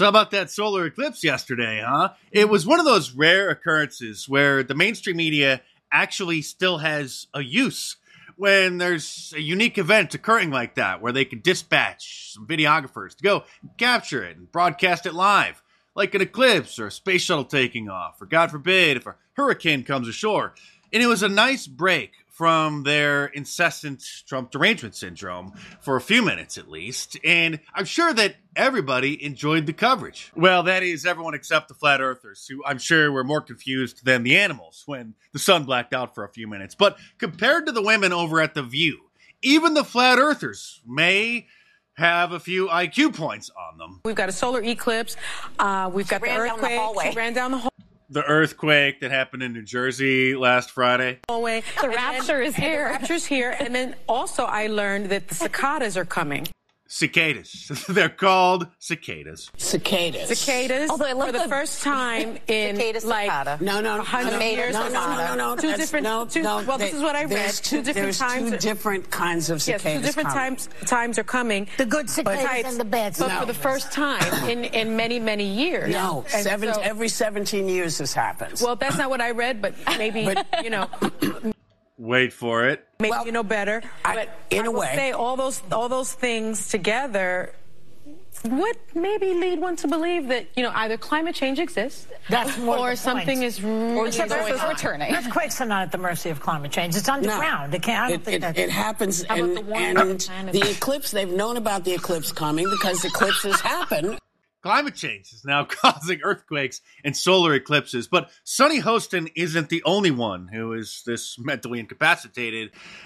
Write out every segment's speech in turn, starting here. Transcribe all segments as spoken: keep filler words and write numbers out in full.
So how about that solar eclipse yesterday, huh? It was one of those rare occurrences where the mainstream media actually still has a use when there's a unique event occurring like that, where they can dispatch some videographers to go capture it and broadcast it live, like an eclipse or a space shuttle taking off, or God forbid, if a hurricane comes ashore. And it was a nice break from their incessant Trump derangement syndrome for a few minutes at least, and I'm sure that everybody enjoyed the coverage. Well, that is everyone except the flat earthers, who I'm sure were more confused than the animals when the sun blacked out for a few minutes. But compared to the women over at The View, even the flat earthers may have a few I Q points on them. We've got a solar eclipse. Uh, we've got the earthquake. She ran down the hallway. The earthquake that happened in New Jersey last Friday. Hallway. The rapture is here. The rapture's here. And then also I learned that the cicadas are coming. Cicadas. They're called cicadas. Cicadas. Cicadas. Although I love for the, the first time in cicada, like cicada. No, no, no, hundred no, years. no, no, no, no, no. Two different. No, two, no. Well, this is what I read. There's two, two different there's times. two different kinds of cicadas. Yes, two different coming. times times are coming. The good cicadas But- and the bad But cicadas. for the first time in, in many, many years. No, And seven, so- every seventeen years this happens. Well, that's not what I read, but maybe, But- you know, Wait for it. maybe Well, you know better. I- but in I a will way- say all those all those things together would maybe lead one to believe that, you know, either climate change exists That's more or the something point. is really Except going earthquakes on. returning. Earthquakes are not at the mercy of climate change. It's underground. No. It can't. I don't It, think it, that's... it happens, How about and, the one and on the planet? the eclipse, they've known about the eclipse coming because eclipses happen. Climate change is now causing earthquakes and solar eclipses, but Sonny Hostin isn't the only one who is this mentally incapacitated.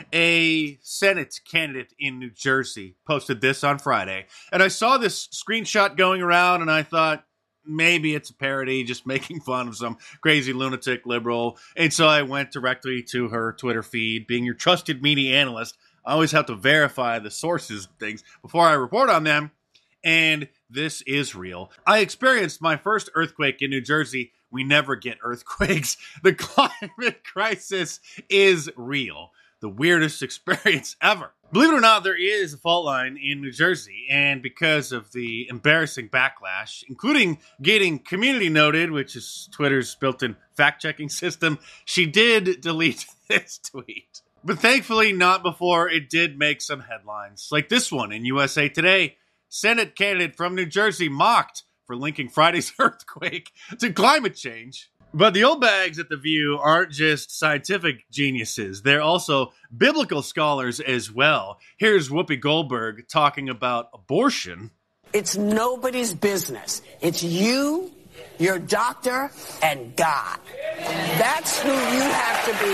A Senate candidate in New Jersey posted this on Friday, and I saw this screenshot going around, and I thought, maybe it's a parody, just making fun of some crazy lunatic liberal, and so I went directly to her Twitter feed. Being your trusted media analyst, I always have to verify the sources of things before I report on them, and this is real. I experienced my first earthquake in New Jersey. We never get earthquakes. The climate crisis is real. The weirdest experience ever. Believe it or not, there is a fault line in New Jersey, and because of the embarrassing backlash, including getting community noted, which is Twitter's built-in fact-checking system, she did delete this tweet. But thankfully not before it did make some headlines, like this one in U S A Today. Senate candidate from New Jersey mocked for linking Friday's earthquake to climate change. But the old bags at The View aren't just scientific geniuses. They're also biblical scholars as well. Here's Whoopi Goldberg talking about abortion. It's nobody's business. It's you, your doctor, and God. That's who you have to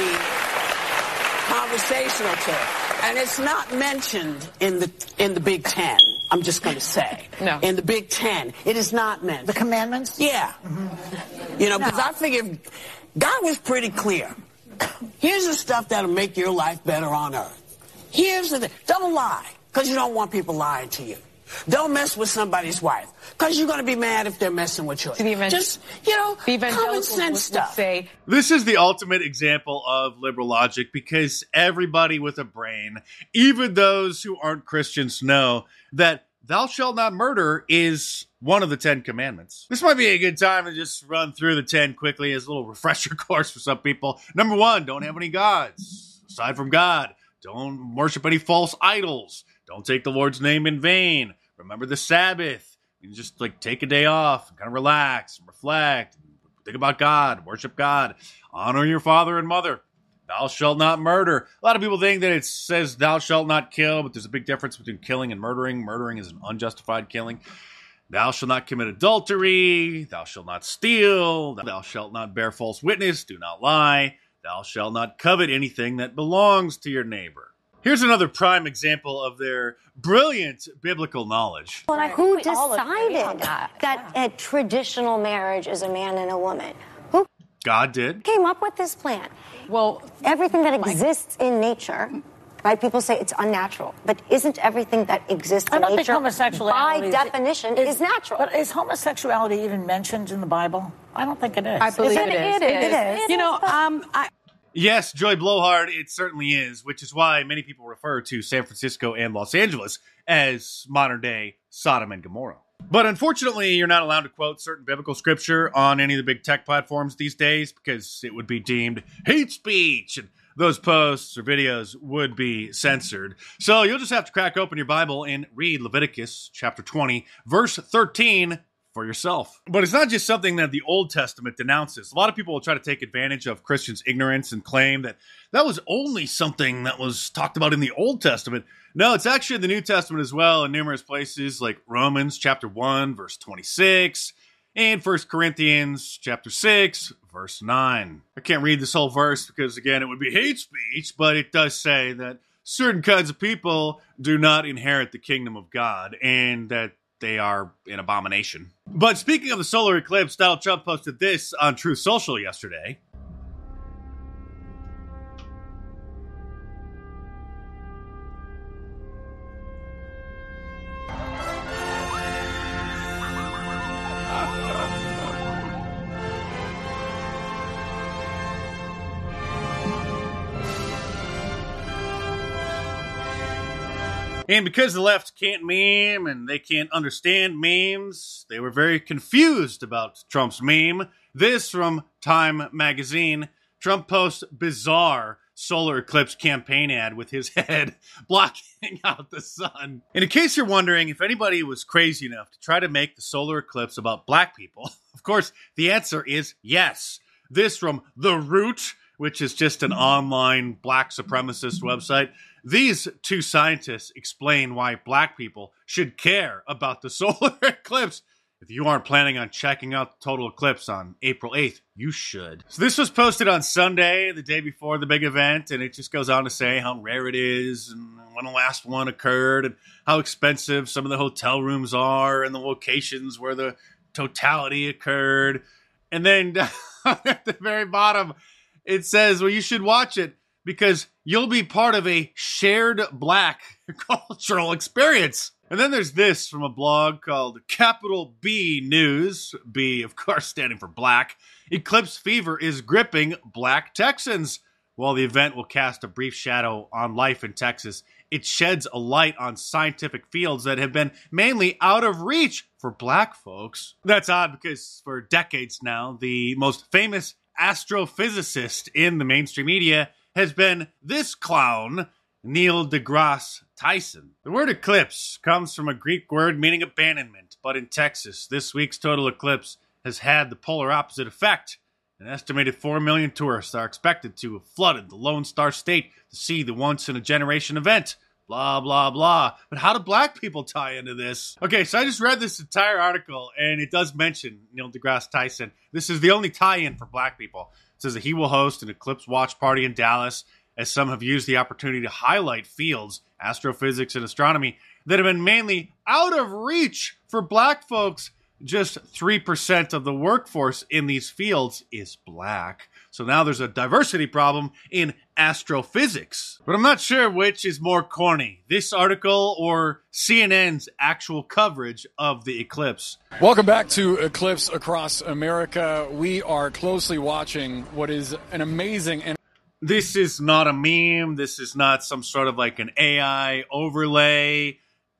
be conversational to. And it's not mentioned in the in the Big Ten. I'm just going to say. No. In the Big Ten, it is not mentioned. The commandments? Yeah. Mm-hmm. You know, because no. I figured God was pretty clear. Here's the stuff that'll make your life better on earth. Here's the thing. Don't lie, because you don't want people lying to you. Don't mess with somebody's wife, because you're going to be mad if they're messing with yours. Just, you know, common sense stuff. Say, this is the ultimate example of liberal logic, because everybody with a brain, even those who aren't Christians, know that thou shalt not murder is one of the Ten Commandments. This might be a good time to just run through the ten quickly as a little refresher course for some people. Number one, don't have any gods aside from God. Don't worship any false idols. Don't take the Lord's name in vain. Remember the Sabbath. You can just like take a day off and kind of relax and reflect. Think about God. Worship God. Honor your father and mother. Thou shalt not murder. A lot of people think that it says thou shalt not kill, but there's a big difference between killing and murdering. Murdering is an unjustified killing. Thou shalt not commit adultery. Thou shalt not steal. Thou shalt not bear false witness. Do not lie. Thou shalt not covet anything that belongs to your neighbor. Here's another prime example of their brilliant biblical knowledge. Well, like, who decided that a traditional marriage is a man and a woman? Who God did. came up with this plan? well, Everything that exists in nature, right? People say it's unnatural, but isn't everything that exists I in don't think nature, homosexuality by is- definition, is, natural? But is homosexuality even mentioned in the Bible? I don't think it is. I believe Isn't it is. It is. You know, um, I, Yes, Joy Blowhard, it certainly is, which is why many people refer to San Francisco and Los Angeles as modern-day Sodom and Gomorrah. But unfortunately, you're not allowed to quote certain biblical scripture on any of the big tech platforms these days because it would be deemed hate speech, and those posts or videos would be censored. So you'll just have to crack open your Bible and read Leviticus chapter twenty, verse thirteen for yourself. But it's not just something that the Old Testament denounces. A lot of people will try to take advantage of Christians' ignorance and claim that that was only something that was talked about in the Old Testament. No, it's actually in the New Testament as well in numerous places like Romans chapter one, verse twenty-six, and First Corinthians chapter six, verse nine. I can't read this whole verse because, again, it would be hate speech, but it does say that certain kinds of people do not inherit the kingdom of God and that they are an abomination. But speaking of the solar eclipse, Donald Trump posted this on Truth Social yesterday. And because the left can't meme and they can't understand memes, they were very confused about Trump's meme. This from Time magazine. Trump posts bizarre solar eclipse campaign ad with his head blocking out the sun. And in case you're wondering if anybody was crazy enough to try to make the solar eclipse about black people, of course, the answer is yes. This from The Root, which is just an online black supremacist website. These two scientists explain why black people should care about the solar eclipse. If you aren't planning on checking out the total eclipse on April eighth, you should. So this was posted on Sunday, the day before the big event, and it just goes on to say how rare it is and when the last one occurred and how expensive some of the hotel rooms are and the locations where the totality occurred. And then at the very bottom, it says, well, you should watch it because you'll be part of a shared black cultural experience. And then there's this from a blog called Capital B News. B, of course, standing for black. Eclipse fever is gripping black Texans. While the event will cast a brief shadow on life in Texas, it sheds a light on scientific fields that have been mainly out of reach for black folks. That's odd because for decades now, the most famous astrophysicist in the mainstream media has been this clown, Neil deGrasse Tyson. The word eclipse comes from a Greek word meaning abandonment, but in Texas, this week's total eclipse has had the polar opposite effect. An estimated four million tourists are expected to have flooded the Lone Star State to see the once-in-a-generation event. Blah, blah, blah. But how do black people tie into this? Okay, so I just read this entire article, and it does mention Neil deGrasse Tyson. This is the only tie-in for black people. It says that he will host an eclipse watch party in Dallas, as some have used the opportunity to highlight fields, astrophysics and astronomy, that have been mainly out of reach for black folks. Just three percent of the workforce in these fields is black. So now there's a diversity problem in astrophysics. But I'm not sure which is more corny, this article or C N N's actual coverage of the eclipse. Welcome back to Eclipse Across America. We are closely watching what is an amazing... and This is not a meme. This is not some sort of like an A I overlay.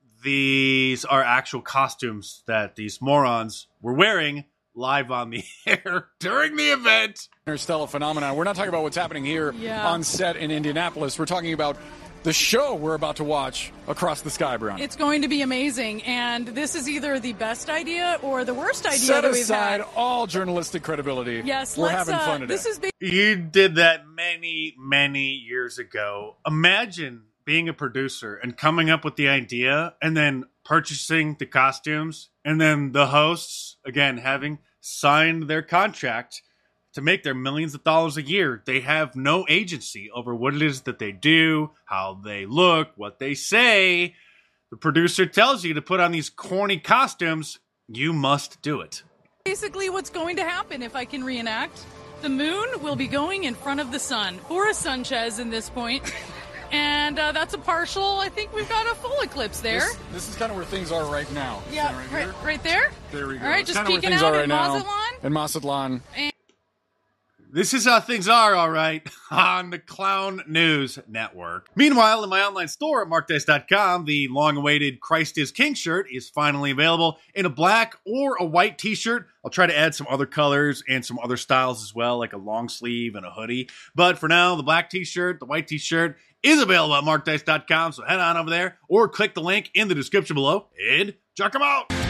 These are actual costumes that these morons were wearing live on the air during the event. Interstellar phenomenon. We're not talking about what's happening here yeah. on set in Indianapolis. We're talking about the show we're about to watch across the sky, Brown. It's going to be amazing, and this is either the best idea or the worst idea Set that we've aside had. all journalistic credibility. Yes, we're let's, having uh, fun today. This is big. You did that many, many years ago. Imagine being a producer and coming up with the idea and then purchasing the costumes and then the hosts, again, having signed their contract to make their millions of dollars a year. They have no agency over what it is that they do, how they look, what they say. The producer tells you to put on these corny costumes. You must do it. Basically what's going to happen if I can reenact. The moon will be going in front of the sun, or a Sanchez in this point. And uh, that's a partial. I think we've got a full eclipse there. This, this is kind of where things are right now. Yeah, right, right, right there. There we go. All right, It's just kind of peeking where things out are in right Mazatlan. now. In Mazatlan. And This is how things are, all right, on the Clown News Network. Meanwhile, in my online store at mark dice dot com, the long-awaited Christ is King shirt is finally available in a black or a white t-shirt. I'll try to add some other colors and some other styles as well, like a long sleeve and a hoodie. But for now, the black t-shirt, the white t-shirt is available at mark dice dot com, so head on over there or click the link in the description below and check them out.